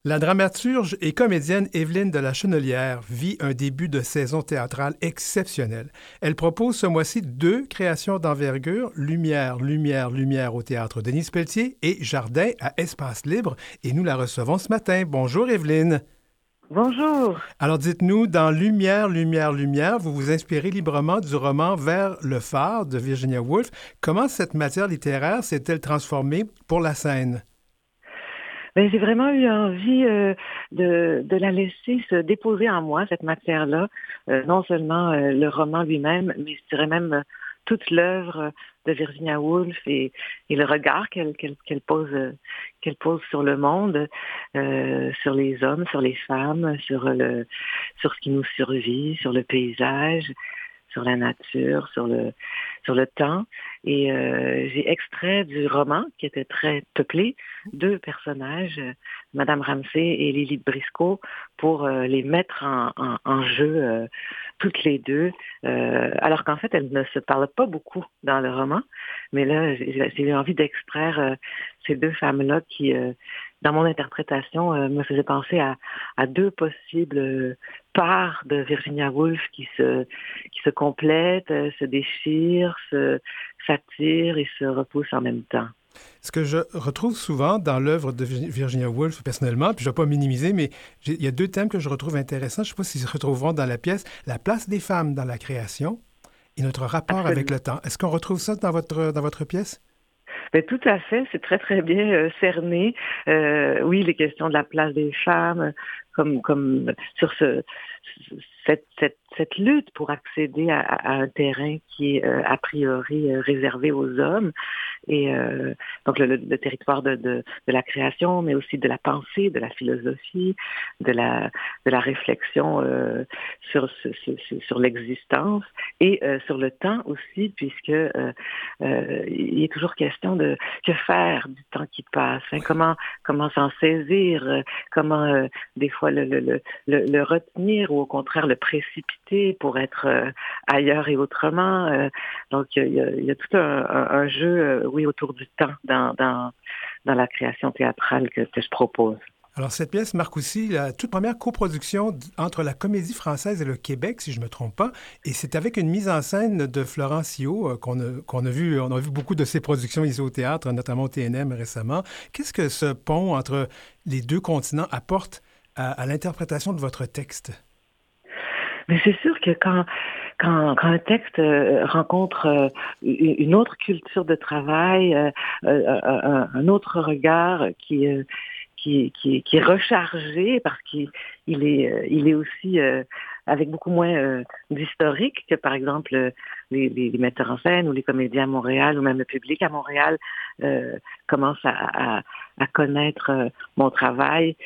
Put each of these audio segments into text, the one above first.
La dramaturge et comédienne Évelyne de la Chenelière vit un début de saison théâtrale exceptionnel. Elle propose ce mois-ci deux créations d'envergure, Lumière, Lumière, Lumière au théâtre Denis Pelletier et Jardin à Espace Libre, et nous la recevons ce matin. Bonjour Évelyne. Bonjour. Alors dites-nous, dans Lumière, Lumière, Lumière, vous vous inspirez librement du roman Vers le phare de Virginia Woolf. Comment cette matière littéraire s'est-elle transformée pour la scène? Ben, j'ai vraiment eu envie de la laisser se déposer en moi, cette matière-là. Non seulement le roman lui-même, mais je dirais même toute l'œuvre de Virginia Woolf et le regard qu'elle pose sur le monde, sur les hommes, sur les femmes, sur ce qui nous survit, sur le paysage, sur la nature, sur le temps. Et j'ai extrait du roman, qui était très peuplé, deux personnages, Madame Ramsay et Lily Briscoe, pour les mettre en jeu toutes les deux, alors qu'en fait, elles ne se parlent pas beaucoup dans le roman. Mais là, j'ai eu envie d'extraire ces deux femmes-là qui, dans mon interprétation, me faisaient penser à deux possibles parts de Virginia Woolf qui se complètent, se déchirent, s'attirent et se repoussent en même temps. Ce que je retrouve souvent dans l'œuvre de Virginia Woolf, personnellement, puis je ne vais pas minimiser, mais il y a deux thèmes que je retrouve intéressants. Je ne sais pas s'ils se retrouveront dans la pièce. La place des femmes dans la création et notre rapport avec Absolument. le temps. Est-ce qu'on retrouve ça dans votre pièce? Ben, tout à fait, c'est très très bien cerné. Oui, les questions de la place des femmes, comme sur cette lutte pour accéder à un terrain qui est a priori réservé aux hommes, et donc le territoire de la création, mais aussi de la pensée, de la philosophie, de la réflexion sur l'existence et sur le temps aussi, puisque il est toujours question de que faire du temps qui passe, hein, comment s'en saisir, comment des fois le retenir ou au contraire le précipiter pour être ailleurs et autrement. Donc il y a tout un jeu, oui, autour du temps dans la création théâtrale que je propose. Alors, cette pièce marque aussi la toute première coproduction entre la Comédie française et le Québec, si je ne me trompe pas, et c'est avec une mise en scène de Florence Yeo qu'on a vu, on a vu beaucoup de ses productions ici au théâtre, notamment au TNM récemment. Qu'est-ce que ce pont entre les deux continents apporte à l'interprétation de votre texte? Mais c'est sûr que quand un texte rencontre une autre culture de travail, un autre regard qui est rechargé parce qu'il est aussi avec beaucoup moins d'historique que, par exemple, les metteurs en scène ou les comédiens à Montréal ou même le public à Montréal commence à connaître mon travail.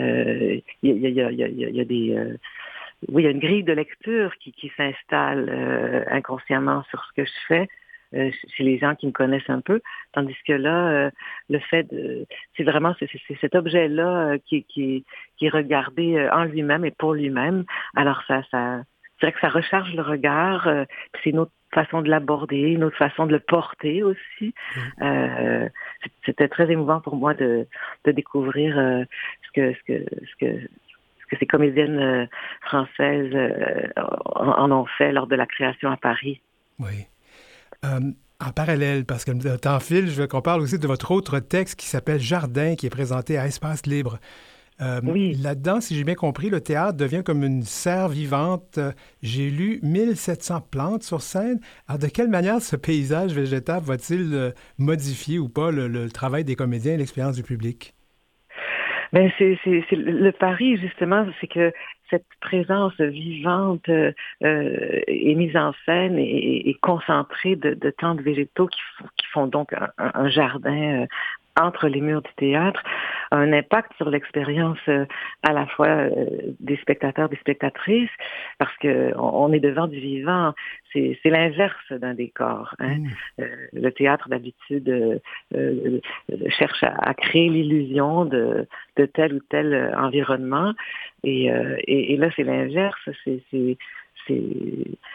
Il y a des... oui, il y a une grille de lecture qui s'installe inconsciemment sur ce que je fais chez les gens qui me connaissent un peu, tandis que là, le fait de, c'est vraiment c'est cet objet-là qui est regardé en lui-même et pour lui-même. Alors c'est vrai que ça recharge le regard. Puis c'est une autre façon de l'aborder, une autre façon de le porter aussi. Oui. C'était très émouvant pour moi de découvrir ce que ces comédiennes françaises en ont fait lors de la création à Paris. Oui. Euh, En parallèle, parce que le temps file, je veux qu'on parle aussi de votre autre texte qui s'appelle Jardin, qui est présenté à Espace Libre. Oui, Là-dedans, si j'ai bien compris, le théâtre devient comme une serre vivante. J'ai lu 1700 plantes sur scène. Alors, de quelle manière ce paysage végétal va-t-il modifier ou pas le travail des comédiens et l'expérience du public? ben c'est le pari justement, c'est que cette présence vivante est mise en scène et concentrée de tant de végétaux qui font donc un jardin entre les murs du théâtre, a un impact sur l'expérience à la fois des spectateurs, des spectatrices, parce que on est devant du vivant. C'est l'inverse d'un décor, hein. Hmm. Le théâtre d'habitude cherche à créer l'illusion de tel ou tel environnement, et là c'est l'inverse. C'est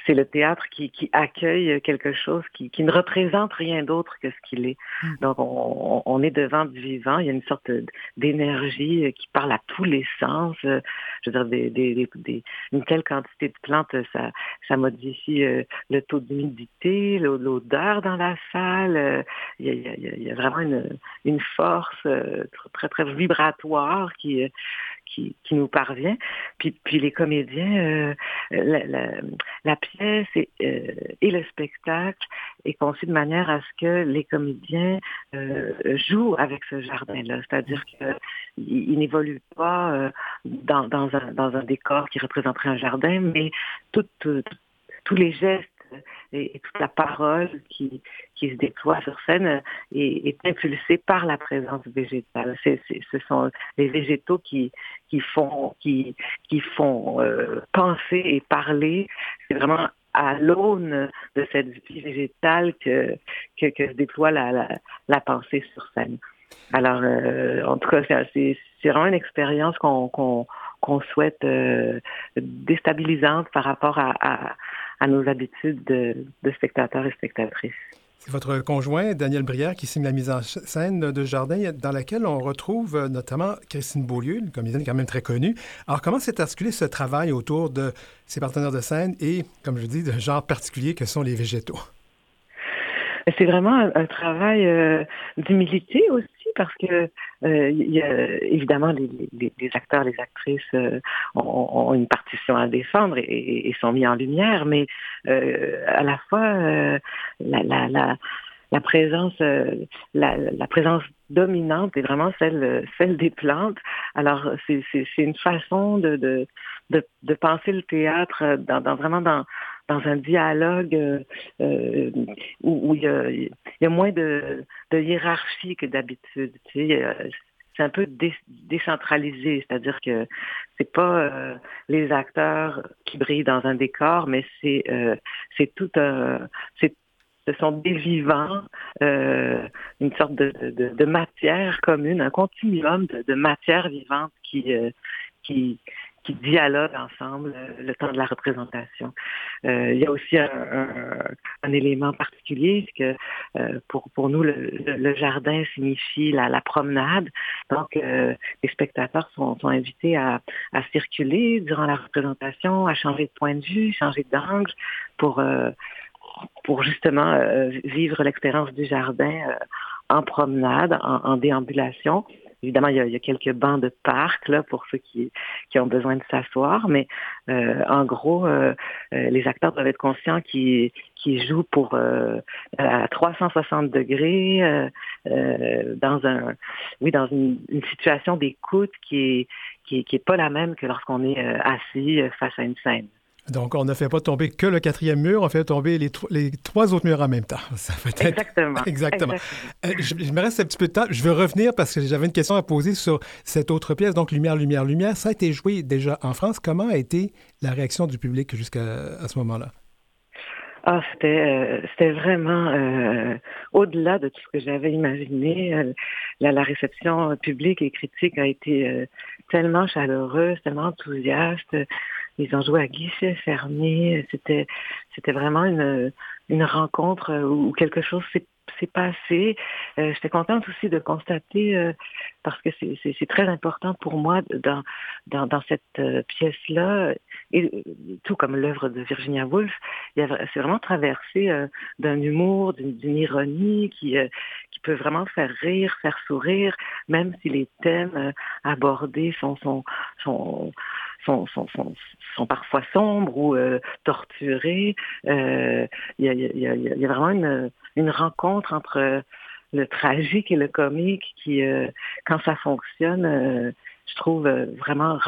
c'est le théâtre qui accueille quelque chose qui ne représente rien d'autre que ce qu'il est. Donc, on est devant du vivant. Il y a une sorte d'énergie qui parle à tous les sens. Je veux dire, une telle quantité de plantes, ça modifie le taux d'humidité, l'odeur dans la salle. Il y a vraiment une force très, très vibratoire qui nous parvient. Puis les comédiens, la pièce et le spectacle est conçu de manière à ce que les comédiens jouent avec ce jardin-là. C'est-à-dire qu'ils n'évoluent pas dans un décor qui représenterait un jardin, mais tous les gestes et toute la parole qui se déploie sur scène est impulsée par la présence végétale. Ce sont les végétaux qui font penser et parler. C'est vraiment à l'aune de cette vie végétale que se déploie la pensée sur scène. Alors, en tout cas, c'est vraiment une expérience qu'on souhaite déstabilisante par rapport à nos habitudes de spectateurs et spectatrices. C'est votre conjoint, Daniel Brière, qui signe la mise en scène de Jardin, dans laquelle on retrouve notamment Christine Beaulieu, une comédienne quand même très connue. Alors, comment s'est articulé ce travail autour de ses partenaires de scène et, comme je dis, de genre particulier que sont les végétaux? C'est vraiment un travail d'humilité aussi, parce que il y a, évidemment, les acteurs, les actrices ont une partition à défendre et sont mis en lumière, mais à la fois la présence dominante est vraiment celle des plantes. Alors c'est une façon de penser le théâtre dans un dialogue où il y a moins de hiérarchie que d'habitude. Tu sais, c'est un peu décentralisé, c'est-à-dire que c'est pas les acteurs qui brillent dans un décor, mais c'est ce sont des vivants, une sorte de matière commune, un continuum de matière vivante qui dialoguent ensemble le temps de la représentation. Il y a aussi un élément particulier, c'est que pour nous, le jardin signifie la promenade. Donc, les spectateurs sont invités à circuler durant la représentation, à changer de point de vue, changer d'angle pour justement vivre l'expérience du jardin en promenade, en déambulation. Évidemment, il y a quelques bancs de parc là pour ceux qui ont besoin de s'asseoir, mais en gros, les acteurs doivent être conscients qu'ils jouent à 360 degrés dans une situation d'écoute qui est pas la même que lorsqu'on est assis face à une scène. Donc, on ne fait pas tomber que le quatrième mur, on fait tomber les trois autres murs en même temps. Ça peut être... Exactement. Exactement. Je me reste un petit peu de temps. Je veux revenir parce que j'avais une question à poser sur cette autre pièce, donc Lumière, Lumière, Lumière. Ça a été joué déjà en France. Comment a été la réaction du public jusqu'à ce moment-là? Ah, c'était vraiment au-delà de tout ce que j'avais imaginé. La réception publique et critique a été tellement chaleureuse, tellement enthousiaste. Ils ont joué à guichet fermé. C'était vraiment une rencontre où quelque chose s'est passé. J'étais contente aussi de constater, parce que c'est très important pour moi dans cette pièce-là, et tout comme l'œuvre de Virginia Woolf, c'est vraiment traversé d'un humour, d'une ironie qui peut vraiment faire rire, faire sourire, même si les thèmes abordés sont parfois sombres ou torturés. Il y a vraiment une rencontre entre le tragique et le comique qui, quand ça fonctionne, je trouve vraiment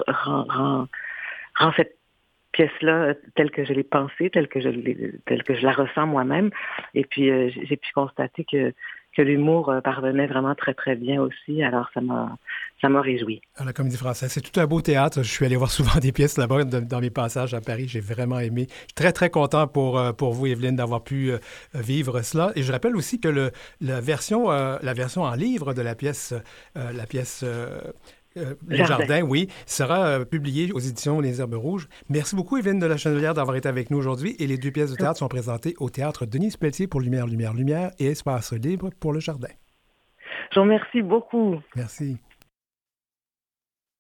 rend cette pièce-là telle que je l'ai pensée, telle que je la ressens moi-même. Et puis, j'ai pu constater que l'humour parvenait vraiment très, très bien aussi. Alors, ça m'a réjoui. À la Comédie Française, c'est tout un beau théâtre. Je suis allé voir souvent des pièces là-bas dans mes passages à Paris. J'ai vraiment aimé. Je suis très, très content pour vous, Evelyne, d'avoir pu vivre cela. Et je rappelle aussi que la version en livre de la pièce Le Jardin, oui, sera publié aux éditions Les Herbes Rouges. Merci beaucoup, Evelyne de la Chenelière, d'avoir été avec nous aujourd'hui. Et les 2 pièces de théâtre sont présentées au Théâtre Denise Pelletier pour Lumière, Lumière, Lumière et Espace Libre pour Le Jardin. Je vous remercie beaucoup. Merci.